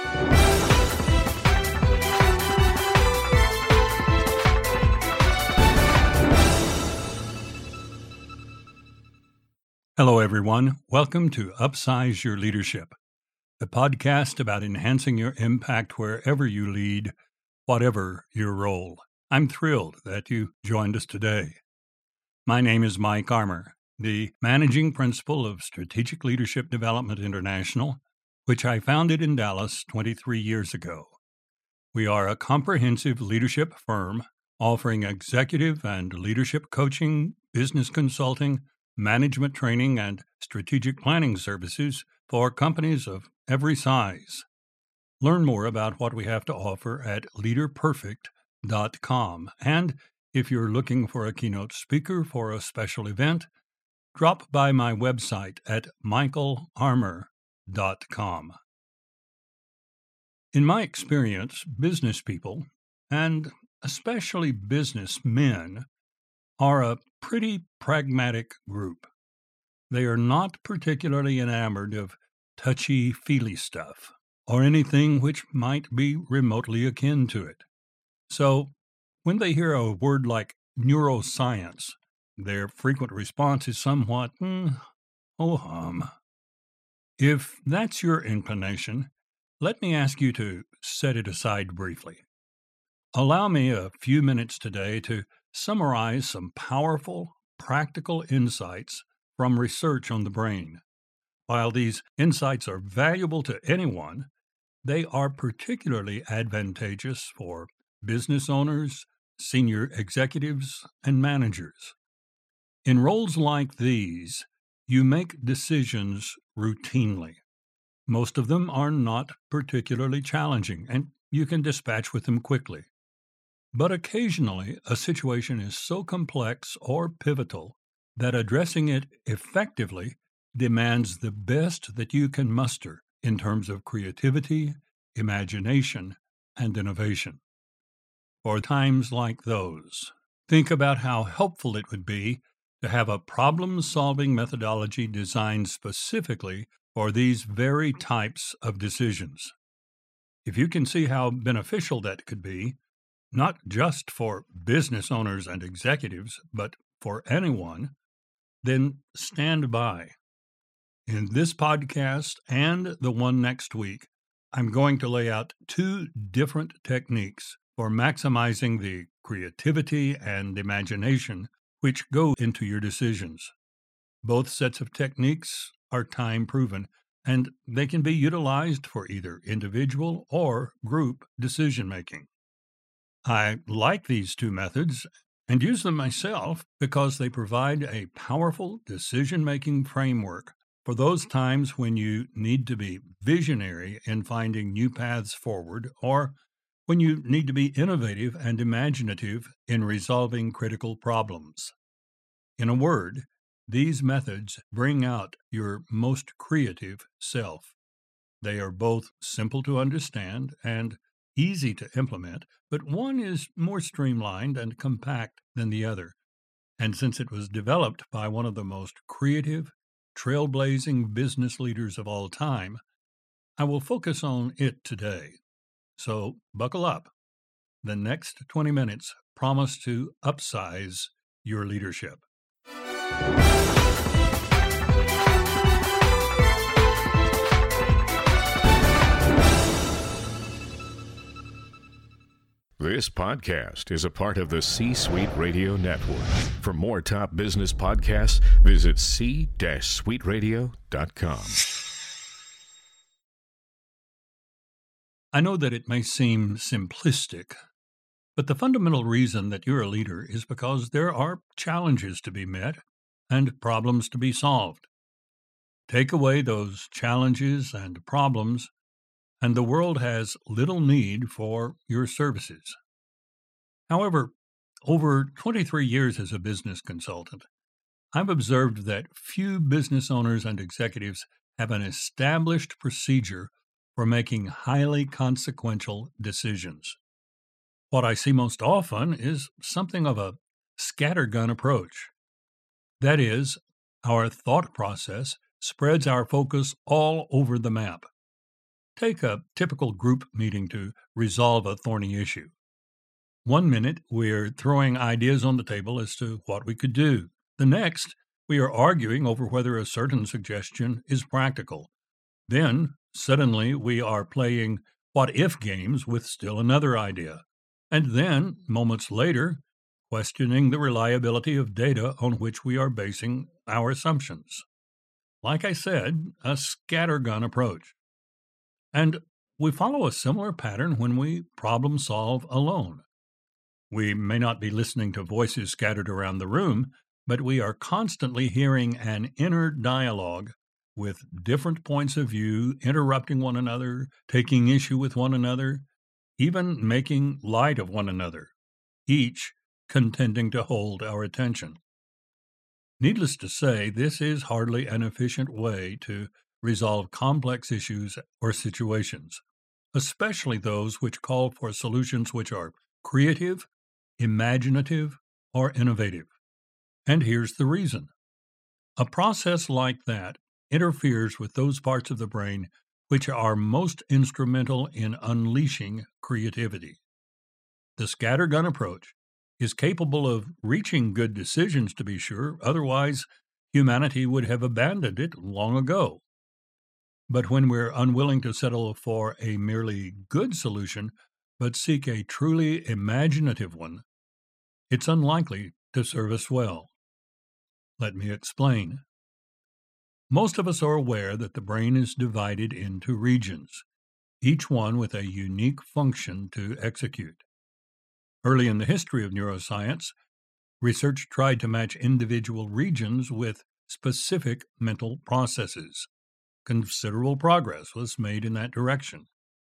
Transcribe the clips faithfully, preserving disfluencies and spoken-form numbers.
Hello, everyone. Welcome to Upsize Your Leadership, the podcast about enhancing your impact wherever you lead, whatever your role. I'm thrilled that you joined us today. My name is Mike Armour, the Managing Principal of Strategic Leadership Development International, which I founded in Dallas twenty-three years ago. We are a comprehensive leadership firm offering executive and leadership coaching, business consulting, management training, and strategic planning services for companies of every size. Learn more about what we have to offer at leader perfect dot com. And if you're looking for a keynote speaker for a special event, drop by my website at michael armour dot com. In my experience, business people, and especially businessmen, are a pretty pragmatic group. They are not particularly enamored of touchy-feely stuff or anything which might be remotely akin to it. So, when they hear a word like neuroscience, their frequent response is somewhat, mm, oh hum. If that's your inclination, let me ask you to set it aside briefly. Allow me a few minutes today to summarize some powerful, practical insights from research on the brain. While these insights are valuable to anyone, they are particularly advantageous for business owners, senior executives, and managers. In roles like these, you make decisions routinely. Most of them are not particularly challenging, and you can dispatch with them quickly. But occasionally, a situation is so complex or pivotal that addressing it effectively demands the best that you can muster in terms of creativity, imagination, and innovation. For times like those, think about how helpful it would be to have a problem-solving methodology designed specifically for these very types of decisions. If you can see how beneficial that could be, not just for business owners and executives, but for anyone, then stand by. In this podcast and the one next week, I'm going to lay out two different techniques for maximizing the creativity and imagination which go into your decisions. Both sets of techniques are time-proven, and they can be utilized for either individual or group decision-making. I like these two methods and use them myself because they provide a powerful decision-making framework for those times when you need to be visionary in finding new paths forward, or when you need to be innovative and imaginative in resolving critical problems. In a word, these methods bring out your most creative self. They are both simple to understand and easy to implement, but one is more streamlined and compact than the other. And since it was developed by one of the most creative, trailblazing business leaders of all time, I will focus on it today. So buckle up. The next twenty minutes promise to upsize your leadership. This podcast is a part of the C-Suite Radio Network. For more top business podcasts, visit c suite radio dot com. I know that it may seem simplistic, but the fundamental reason that you're a leader is because there are challenges to be met and problems to be solved. Take away those challenges and problems, and the world has little need for your services. However, over twenty-three years as a business consultant, I've observed that few business owners and executives have an established procedure for making highly consequential decisions. What I see most often is something of a scattergun approach. That is, our thought process spreads our focus all over the map. Take a typical group meeting to resolve a thorny issue. One minute, we're throwing ideas on the table as to what we could do. The next, we are arguing over whether a certain suggestion is practical. Then, suddenly, we are playing what-if games with still another idea. And then, moments later, questioning the reliability of data on which we are basing our assumptions. Like I said, a scattergun approach. And we follow a similar pattern when we problem solve alone. We may not be listening to voices scattered around the room, but we are constantly hearing an inner dialogue with different points of view, interrupting one another, taking issue with one another, even making light of one another, each contending to hold our attention. Needless to say, this is hardly an efficient way to resolve complex issues or situations, especially those which call for solutions which are creative, imaginative, or innovative. And here's the reason. A process like that interferes with those parts of the brain which are most instrumental in unleashing creativity. The scattergun approach is capable of reaching good decisions, to be sure, otherwise humanity would have abandoned it long ago. But when we're unwilling to settle for a merely good solution, but seek a truly imaginative one, it's unlikely to serve us well. Let me explain. Most of us are aware that the brain is divided into regions, each one with a unique function to execute. Early in the history of neuroscience, research tried to match individual regions with specific mental processes. Considerable progress was made in that direction.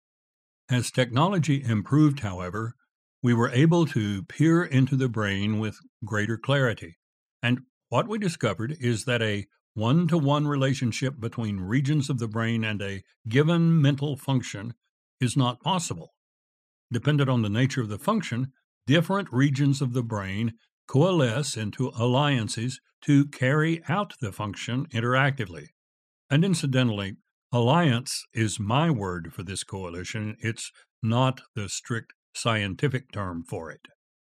As technology improved, however, we were able to peer into the brain with greater clarity, and what we discovered is that a one-to-one relationship between regions of the brain and a given mental function is not possible. Dependent on the nature of the function, different regions of the brain coalesce into alliances to carry out the function interactively. And incidentally, alliance is my word for this coalition. It's not the strict scientific term for it.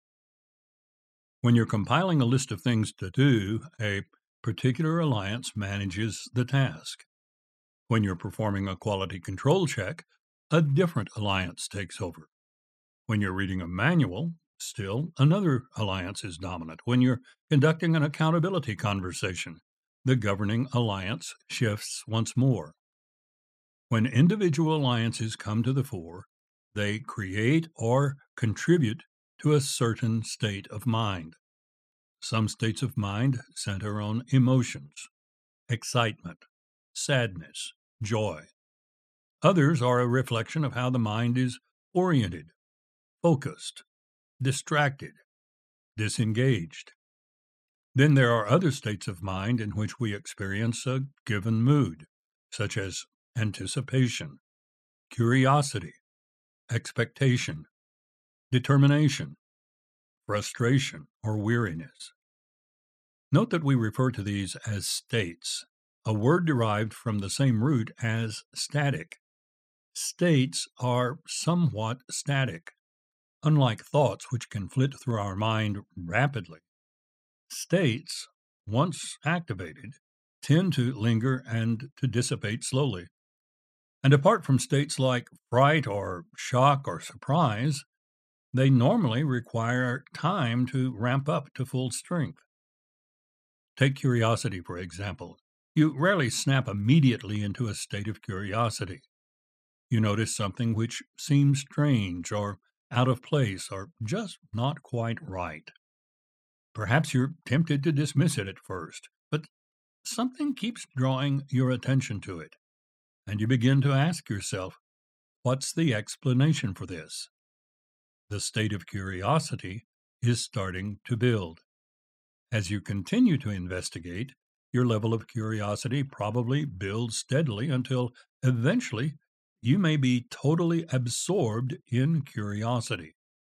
When you're compiling a list of things to do, a particular alliance manages the task. When you're performing a quality control check, a different alliance takes over. When you're reading a manual, still another alliance is dominant. When you're conducting an accountability conversation, the governing alliance shifts once more. When individual alliances come to the fore, they create or contribute to a certain state of mind. Some states of mind center on emotions, excitement, sadness, joy. Others are a reflection of how the mind is oriented, focused, distracted, disengaged. Then there are other states of mind in which we experience a given mood, such as anticipation, curiosity, expectation, determination, frustration, or weariness. Note that we refer to these as states, a word derived from the same root as static. States are somewhat static, unlike thoughts which can flit through our mind rapidly. States, once activated, tend to linger and to dissipate slowly. And apart from states like fright or shock or surprise, they normally require time to ramp up to full strength. Take curiosity, for example. You rarely snap immediately into a state of curiosity. You notice something which seems strange or out of place or just not quite right. Perhaps you're tempted to dismiss it at first, but something keeps drawing your attention to it, and you begin to ask yourself, what's the explanation for this? The state of curiosity is starting to build. As you continue to investigate, your level of curiosity probably builds steadily until eventually you may be totally absorbed in curiosity.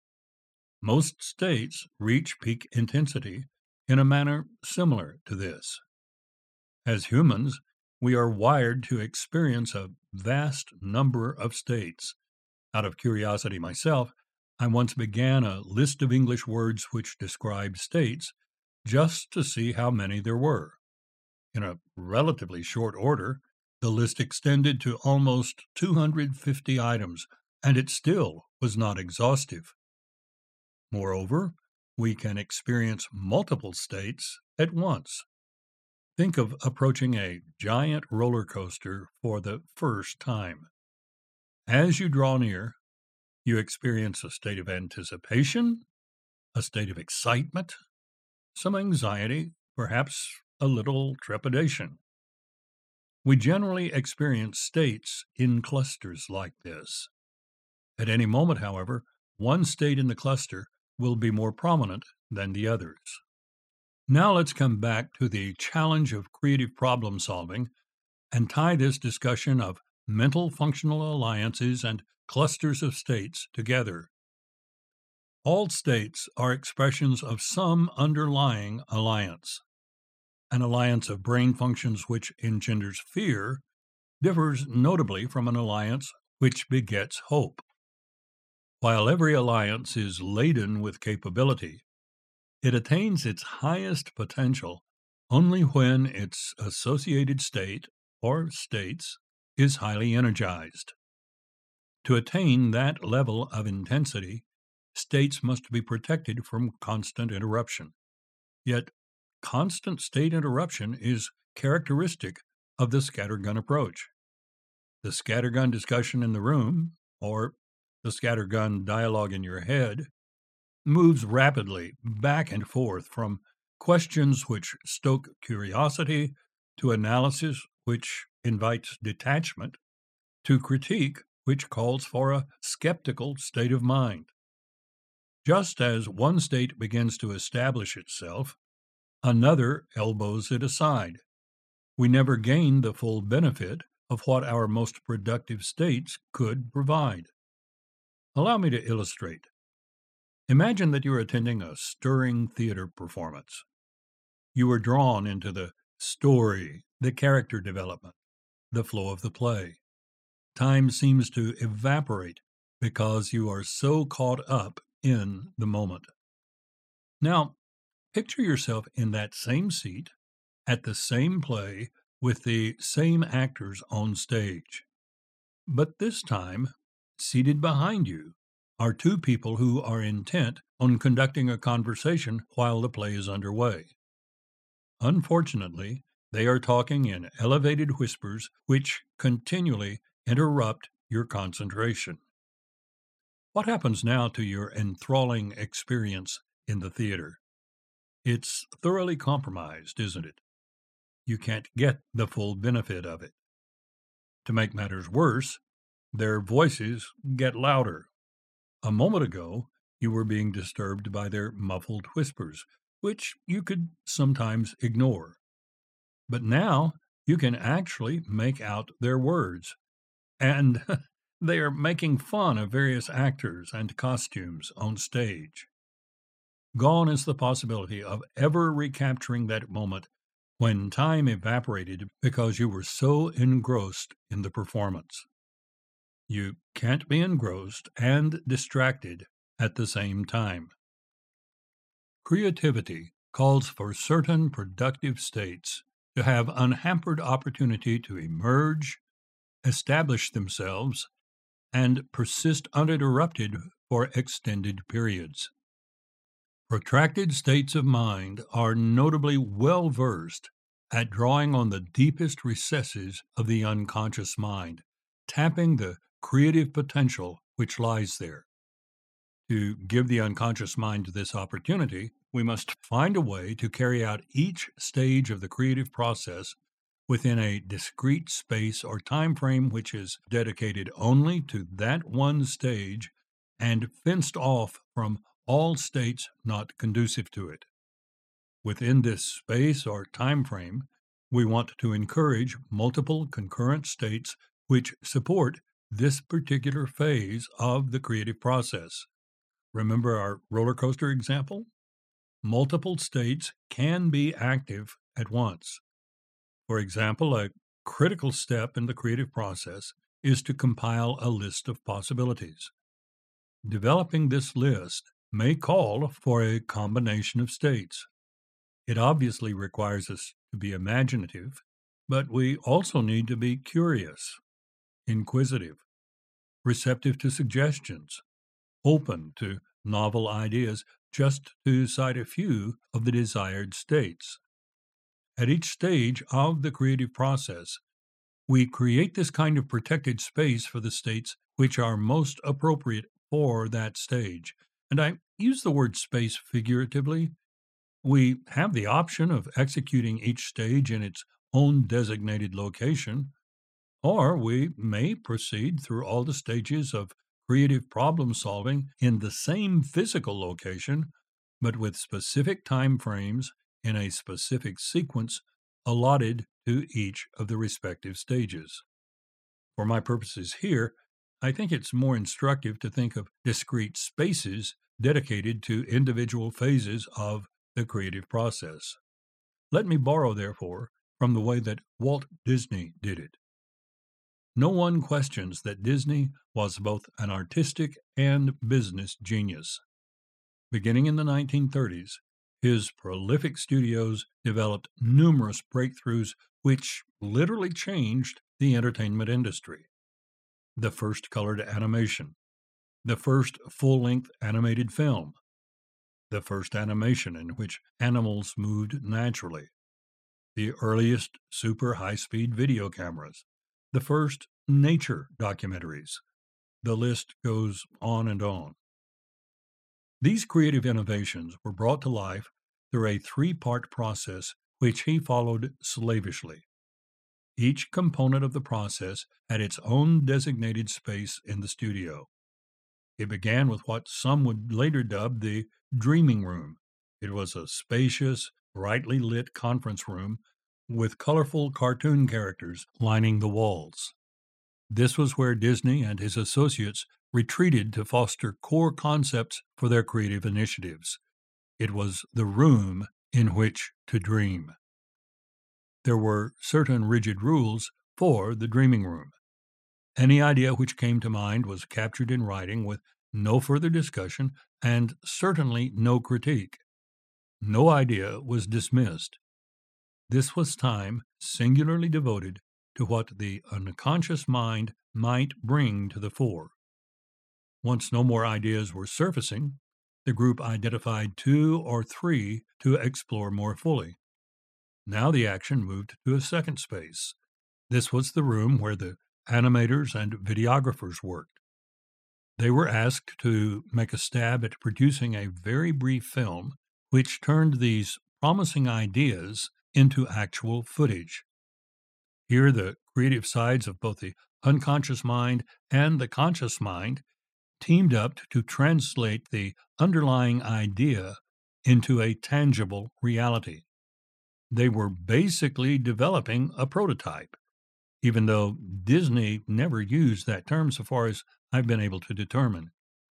Most states reach peak intensity in a manner similar to this. As humans, we are wired to experience a vast number of states. Out of curiosity myself, I once began a list of English words which describe states just to see how many there were. In a relatively short order, the list extended to almost two hundred fifty items, and it still was not exhaustive. Moreover, we can experience multiple states at once. Think of approaching a giant roller coaster for the first time. As you draw near, you experience a state of anticipation, a state of excitement, some anxiety, perhaps a little trepidation. We generally experience states in clusters like this. At any moment, however, one state in the cluster will be more prominent than the others. Now let's come back to the challenge of creative problem solving and tie this discussion of mental functional alliances and clusters of states together. All states are expressions of some underlying alliance. An alliance of brain functions which engenders fear differs notably from an alliance which begets hope. While every alliance is laden with capability, it attains its highest potential only when its associated state, or states, is highly energized. To attain that level of intensity, states must be protected from constant interruption. Yet, constant state interruption is characteristic of the scattergun approach. The scattergun discussion in the room, or the scattergun dialogue in your head, moves rapidly back and forth from questions which stoke curiosity to analysis which invites detachment to critique which calls for a skeptical state of mind. Just as one state begins to establish itself, another elbows it aside. We never gain the full benefit of what our most productive states could provide. Allow me to illustrate. Imagine that you are attending a stirring theater performance. You are drawn into the story, the character development, the flow of the play. Time seems to evaporate because you are so caught up in the moment. Now, picture yourself in that same seat, at the same play, with the same actors on stage. But this time, seated behind you are two people who are intent on conducting a conversation while the play is underway. Unfortunately, they are talking in elevated whispers which continually interrupt your concentration. What happens now to your enthralling experience in the theater? It's thoroughly compromised, isn't it? You can't get the full benefit of it. To make matters worse, their voices get louder. A moment ago, you were being disturbed by their muffled whispers, which you could sometimes ignore. But now you can actually make out their words, and they are making fun of various actors and costumes on stage. Gone is the possibility of ever recapturing that moment when time evaporated because you were so engrossed in the performance. You can't be engrossed and distracted at the same time. Creativity calls for certain productive states to have unhampered opportunity to emerge, establish themselves, and persist uninterrupted for extended periods. Protracted states of mind are notably well versed at drawing on the deepest recesses of the unconscious mind, tapping the creative potential which lies there. To give the unconscious mind this opportunity, we must find a way to carry out each stage of the creative process within a discrete space or time frame which is dedicated only to that one stage and fenced off from all states not conducive to it. Within this space or time frame, we want to encourage multiple concurrent states which support this particular phase of the creative process. Remember our roller coaster example? Multiple states can be active at once. For example, a critical step in the creative process is to compile a list of possibilities. Developing this list may call for a combination of states. It obviously requires us to be imaginative, but we also need to be curious, inquisitive, receptive to suggestions, open to novel ideas, just to cite a few of the desired states. At each stage of the creative process, we create this kind of protected space for the states which are most appropriate for that stage. And I use the word space figuratively. We have the option of executing each stage in its own designated location, or we may proceed through all the stages of creative problem solving in the same physical location, but with specific time frames in a specific sequence allotted to each of the respective stages. For my purposes here, I think it's more instructive to think of discrete spaces dedicated to individual phases of the creative process. Let me borrow, therefore, from the way that Walt Disney did it. No one questions that Disney was both an artistic and business genius. Beginning in the nineteen thirties, his prolific studios developed numerous breakthroughs which literally changed the entertainment industry. The first colored animation, the first full-length animated film, the first animation in which animals moved naturally, the earliest super high-speed video cameras, the first nature documentaries. The list goes on and on. These creative innovations were brought to life through a three-part process which he followed slavishly. Each component of the process had its own designated space in the studio. It began with what some would later dub the dreaming room. It was a spacious, brightly lit conference room with colorful cartoon characters lining the walls. This was where Disney and his associates retreated to foster core concepts for their creative initiatives. It was the room in which to dream. There were certain rigid rules for the dreaming room. Any idea which came to mind was captured in writing with no further discussion and certainly no critique. No idea was dismissed. This was time singularly devoted to what the unconscious mind might bring to the fore. Once no more ideas were surfacing, the group identified two or three to explore more fully. Now the action moved to a second space. This was the room where the animators and videographers worked. They were asked to make a stab at producing a very brief film which turned these promising ideas into actual footage. Here, the creative sides of both the unconscious mind and the conscious mind teamed up to translate the underlying idea into a tangible reality. They were basically developing a prototype, even though Disney never used that term so far as I've been able to determine.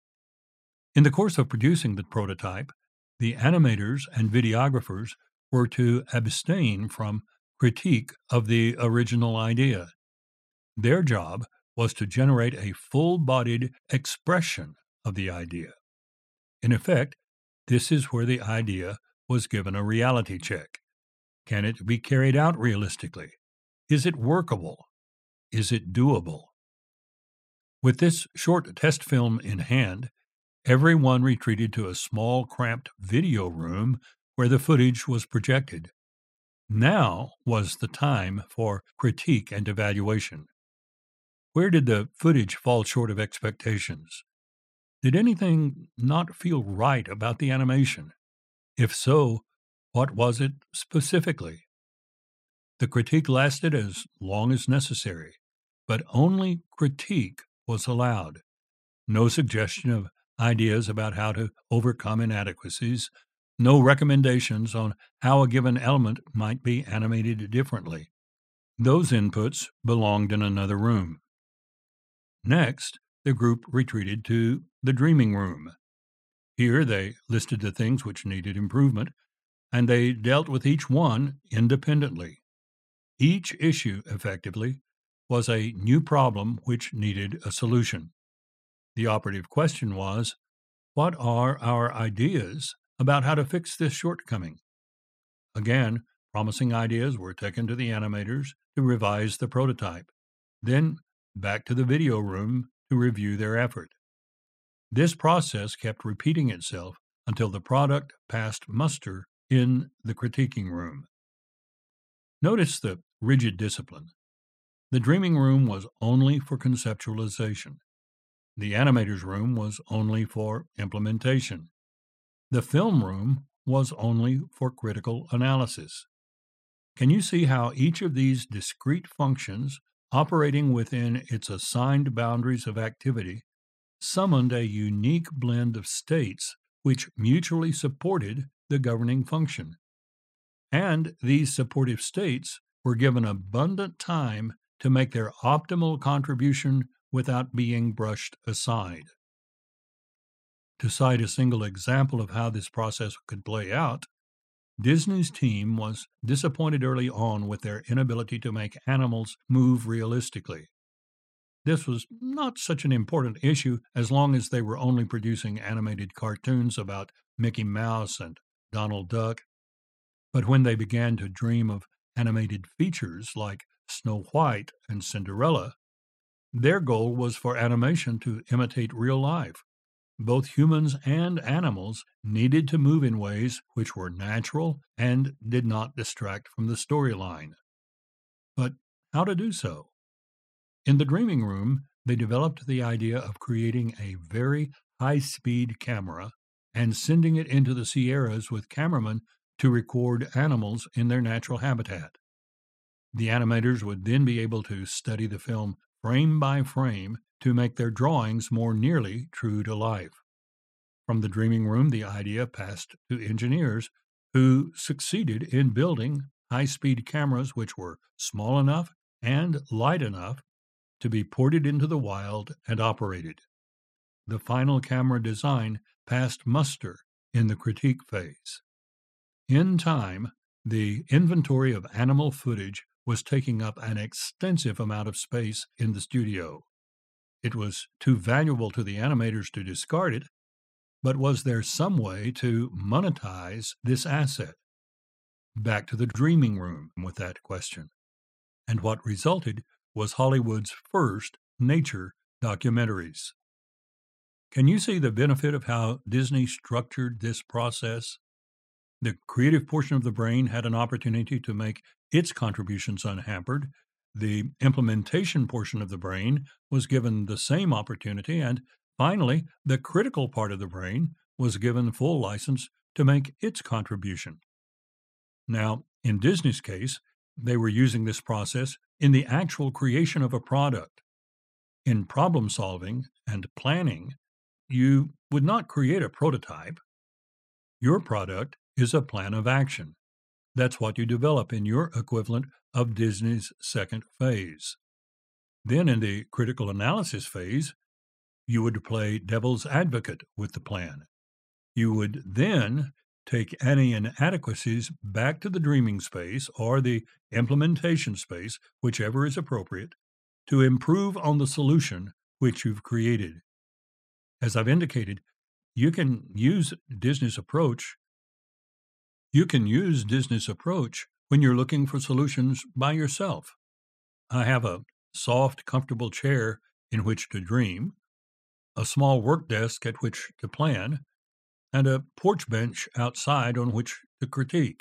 In the course of producing the prototype, the animators and videographers were to abstain from critique of the original idea. Their job was to generate a full-bodied expression of the idea. In effect, this is where the idea was given a reality check. Can it be carried out realistically? Is it workable? Is it doable? With this short test film in hand, everyone retreated to a small, cramped video room where the footage was projected. Now was the time for critique and evaluation. Where did the footage fall short of expectations? Did anything not feel right about the animation? If so, what was it specifically? The critique lasted as long as necessary, but only critique was allowed. No suggestion of ideas about how to overcome inadequacies, no recommendations on how a given element might be animated differently. Those inputs belonged in another room. Next, the group retreated to the dreaming room. Here they listed the things which needed improvement, and they dealt with each one independently. Each issue, effectively, was a new problem which needed a solution. The operative question was, what are our ideas about how to fix this shortcoming? Again, promising ideas were taken to the animators to revise the prototype, then back to the video room to review their effort. This process kept repeating itself until the product passed muster in the critiquing room. Notice the rigid discipline. The dreaming room was only for conceptualization. The animator's room was only for implementation. The film room was only for critical analysis. Can you see how each of these discrete functions, operating within its assigned boundaries of activity, summoned a unique blend of states which mutually supported the governing function? And these supportive states were given abundant time to make their optimal contribution without being brushed aside. To cite a single example of how this process could play out, Disney's team was disappointed early on with their inability to make animals move realistically. This was not such an important issue as long as they were only producing animated cartoons about Mickey Mouse and Donald Duck. But when they began to dream of animated features like Snow White and Cinderella, their goal was for animation to imitate real life. Both humans and animals needed to move in ways which were natural and did not distract from the storyline. But how to do so? In the dreaming room, they developed the idea of creating a very high-speed camera and sending it into the Sierras with cameramen to record animals in their natural habitat. The animators would then be able to study the film frame by frame to make their drawings more nearly true to life. From the dreaming room, the idea passed to engineers who succeeded in building high-speed cameras which were small enough and light enough to be ported into the wild and operated. The final camera design passed muster in the critique phase. In time, the inventory of animal footage was taking up an extensive amount of space in the studio. It was too valuable to the animators to discard it, but was there some way to monetize this asset? Back to the dreaming room with that question. And what resulted was Hollywood's first nature documentaries. Can you see the benefit of how Disney structured this process? The creative portion of the brain had an opportunity to make its contributions unhampered. The implementation portion of the brain was given the same opportunity, and finally, the critical part of the brain was given full license to make its contribution. Now, in Disney's case, they were using this process in the actual creation of a product. In problem solving and planning, you would not create a prototype. Your product is a plan of action. That's what you develop in your equivalent of Disney's second phase. Then in the critical analysis phase, you would play devil's advocate with the plan. You would then take any inadequacies back to the dreaming space or the implementation space, whichever is appropriate, to improve on the solution which you've created. As I've indicated, you can use Disney's approach. You can use Disney's approach when you're looking for solutions by yourself. I have a soft, comfortable chair in which to dream, a small work desk at which to plan, and a porch bench outside on which to critique.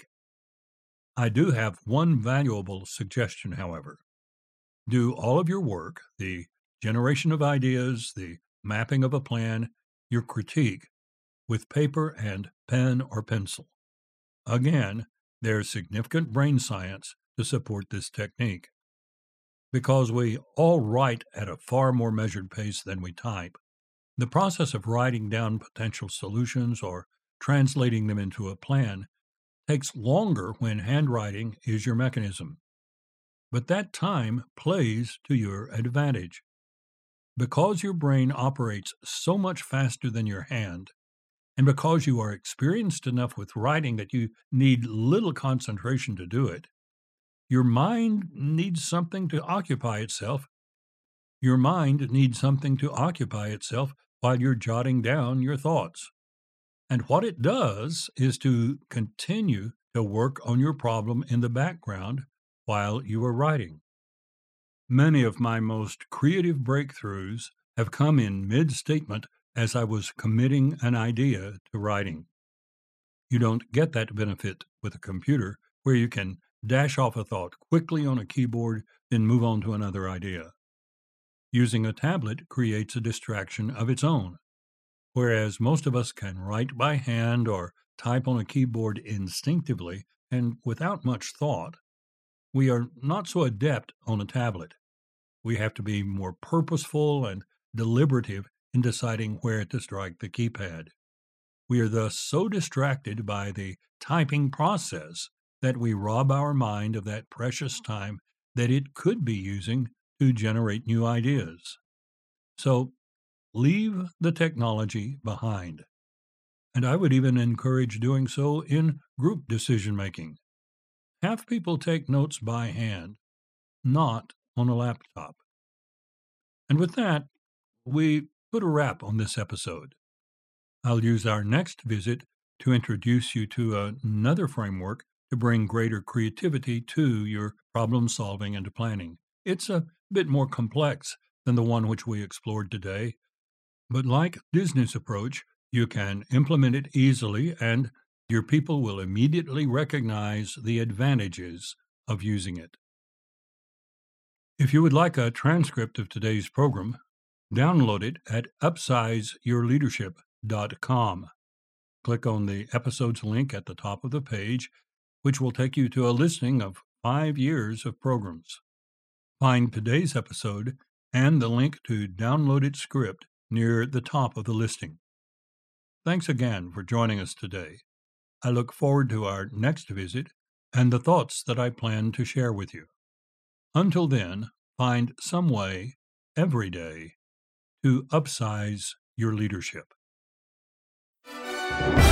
I do have one valuable suggestion, however. Do all of your work, the generation of ideas, the mapping of a plan, your critique, with paper and pen or pencil. Again, there's significant brain science to support this technique. Because we all write at a far more measured pace than we type, the process of writing down potential solutions or translating them into a plan takes longer when handwriting is your mechanism. But that time plays to your advantage. Because your brain operates so much faster than your hand, and because you are experienced enough with writing that you need little concentration to do it, Your mind needs something to occupy itself. Your mind needs something to occupy itself while you're jotting down your thoughts. And what it does is to continue to work on your problem in the background while you are writing. Many of my most creative breakthroughs have come in mid-statement as I was committing an idea to writing. You don't get that benefit with a computer, where you can dash off a thought quickly on a keyboard, then move on to another idea. Using a tablet creates a distraction of its own. Whereas most of us can write by hand or type on a keyboard instinctively and without much thought, we are not so adept on a tablet. We have to be more purposeful and deliberative in deciding where to strike the keypad. We are thus so distracted by the typing process that we rob our mind of that precious time that it could be using to generate new ideas. So, leave the technology behind. And I would even encourage doing so in group decision-making. Have people take notes by hand, not on a laptop. And with that, we put a wrap on this episode. I'll use our next visit to introduce you to another framework to bring greater creativity to your problem solving and planning. It's a bit more complex than the one which we explored today, but like Disney's approach, you can implement it easily and your people will immediately recognize the advantages of using it. If you would like a transcript of today's program, download it at upsize your leadership dot com. Click on the episodes link at the top of the page, which will take you to a listing of five years of programs. Find today's episode and the link to download its script near the top of the listing. Thanks again for joining us today. I look forward to our next visit and the thoughts that I plan to share with you. Until then, find some way, every day, to upsize your leadership.